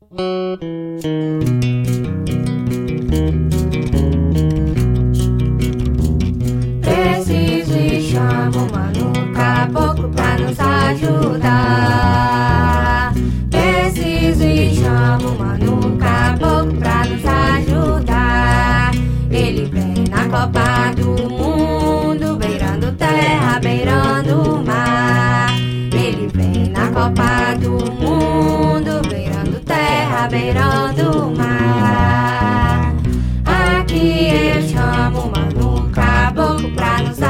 Preciso e chamo o mano caboclo pra nos ajudar. Preciso e chamo o mano caboclo pra nos ajudar. Ele vem na Copa do Mundo, beirando terra, beirando mar. Ele vem na Copa do Mundo, beirando terra, beirando mar. Aqui eu chamo o mano caboclo pra nos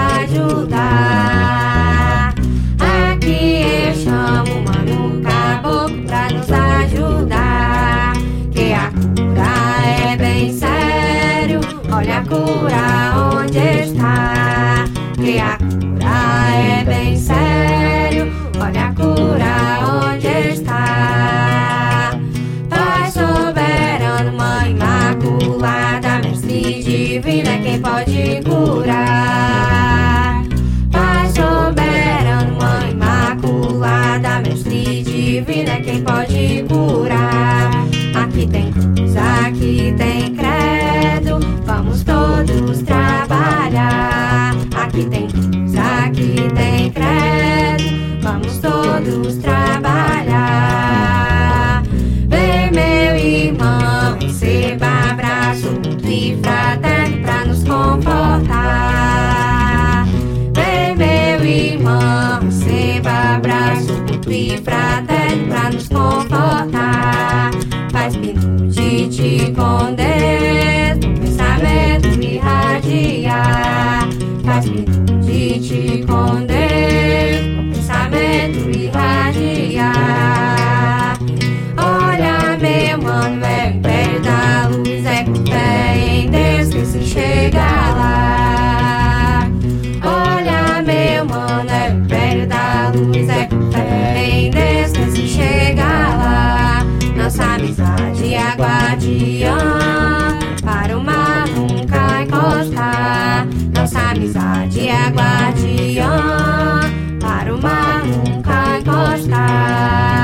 ajudar. Aqui eu chamo o mano caboclo pra nos ajudar. Que a cura é bem sério, olha a cura onde está. Que a cura é bem sério, olha a cura onde está. Pai soberano, Mãe imaculada, Mestre divino é quem pode curar. Pai soberano, Mãe imaculada, Mestre divino é quem pode curar. Aqui tem cruz, aqui tem credo, vamos todos trabalhar. Aqui tem cruz, aqui tem credo, vamos todos trabalhar. Vem meu irmão, receba abraço mútuo e fraterno pra nos confortar. Vem meu irmão, receba abraço mútuo e fraterno pra nos confortar. Faz pinudite com Deus, o pensamento irradiar. Faz pinudite com Deus, o pensamento irradiar. Olha meu mano, é o império da luz, é com fé em Deus que se chega lá. Olha meu mano, é o império da luz, é com fé em Deus que se chega lá. Nossa amizade é guardiã, para o mal nunca encostar. Nossa amizade é guardiã, para o mal nunca encostar.